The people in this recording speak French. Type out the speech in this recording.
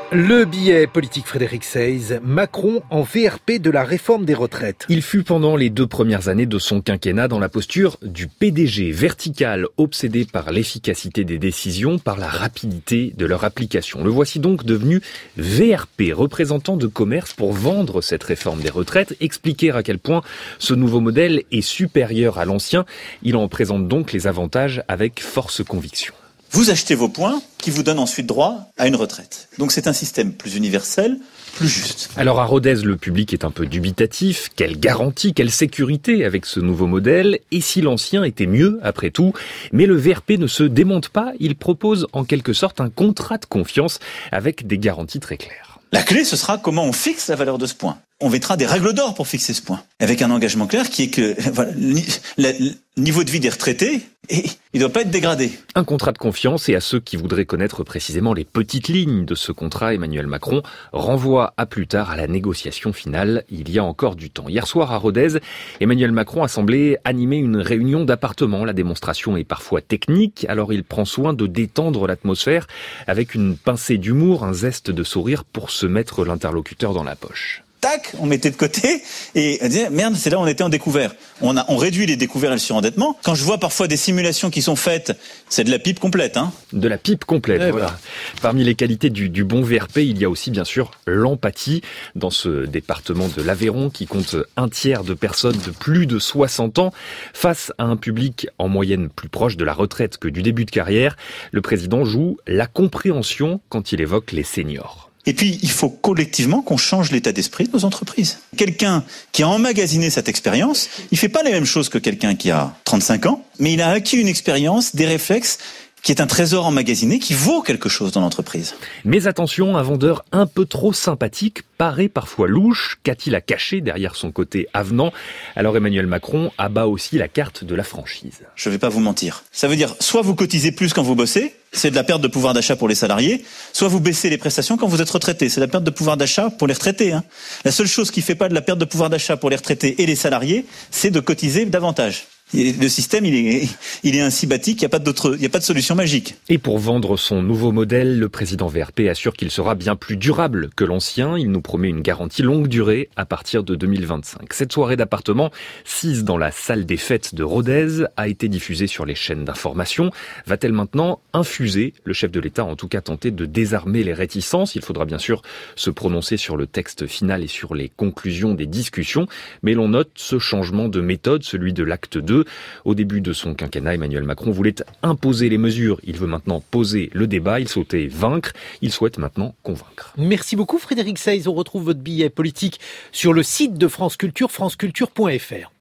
Le billet politique Frédéric Seyss, Macron en VRP de la réforme des retraites. Il fut pendant les 2 premières années de son quinquennat dans la posture du PDG vertical, obsédé par l'efficacité des décisions, par la rapidité de leur application. Le voici donc devenu VRP, représentant de commerce pour vendre cette réforme des retraites, expliquer à quel point ce nouveau modèle est supérieur à l'ancien. Il en présente donc les avantages avec force conviction. Vous achetez vos points qui vous donnent ensuite droit à une retraite. Donc c'est un système plus universel, plus juste. Alors à Rodez, le public est un peu dubitatif. Quelle garantie, quelle sécurité avec ce nouveau modèle? Et si l'ancien était mieux, après tout? Mais le VRP ne se démonte pas. Il propose en quelque sorte un contrat de confiance avec des garanties très claires. La clé, ce sera comment on fixe la valeur de ce point. On mettra des règles d'or pour fixer ce point. Avec un engagement clair qui est que voilà, le niveau de vie des retraités, il ne doit pas être dégradé. Un contrat de confiance, et à ceux qui voudraient connaître précisément les petites lignes de ce contrat, Emmanuel Macron renvoie à plus tard à la négociation finale. Il y a encore du temps. Hier soir à Rodez, Emmanuel Macron a semblé animer une réunion d'appartements. La démonstration est parfois technique, alors il prend soin de détendre l'atmosphère avec une pincée d'humour, un zeste de sourire pour se mettre l'interlocuteur dans la poche. Tac, on mettait de côté et on disait merde, c'est là où on était en découvert. On réduit les découverts et le surendettement. Quand je vois parfois des simulations qui sont faites, c'est de la pipe complète, hein. De la pipe complète, ouais, voilà. Parmi les qualités du bon VRP, il y a aussi bien sûr l'empathie. Dans ce département de l'Aveyron qui compte un tiers de personnes de plus de 60 ans, face à un public en moyenne plus proche de la retraite que du début de carrière, le président joue la compréhension quand il évoque les seniors. Et puis, il faut collectivement qu'on change l'état d'esprit de nos entreprises. Quelqu'un qui a emmagasiné cette expérience, il fait pas les mêmes choses que quelqu'un qui a 35 ans, mais il a acquis une expérience, des réflexes, qui est un trésor emmagasiné qui vaut quelque chose dans l'entreprise. Mais attention, un vendeur un peu trop sympathique paraît parfois louche. Qu'a-t-il à cacher derrière son côté avenant? Alors Emmanuel Macron abat aussi la carte de la franchise. Je vais pas vous mentir. Ça veut dire, soit vous cotisez plus quand vous bossez, c'est de la perte de pouvoir d'achat pour les salariés, soit vous baissez les prestations quand vous êtes retraité, c'est de la perte de pouvoir d'achat pour les retraités, hein. La seule chose qui fait pas de la perte de pouvoir d'achat pour les retraités et les salariés, c'est de cotiser davantage. Le système, il est ainsi bâti qu'il n'y a pas de solution magique. Et pour vendre son nouveau modèle, le président VRP assure qu'il sera bien plus durable que l'ancien. Il nous promet une garantie longue durée à partir de 2025. Cette soirée d'appartement, sise dans la salle des fêtes de Rodez, a été diffusée sur les chaînes d'information. Va-t-elle maintenant infuser? Le chef de l'État a en tout cas tenté de désarmer les réticences. Il faudra bien sûr se prononcer sur le texte final et sur les conclusions des discussions. Mais l'on note ce changement de méthode, celui de l'acte 2. Au début de son quinquennat, Emmanuel Macron voulait imposer les mesures. Il veut maintenant poser le débat. Il souhaitait vaincre. Il souhaite maintenant convaincre. Merci beaucoup Frédéric Seyss. On retrouve votre billet politique sur le site de France Culture, franceculture.fr.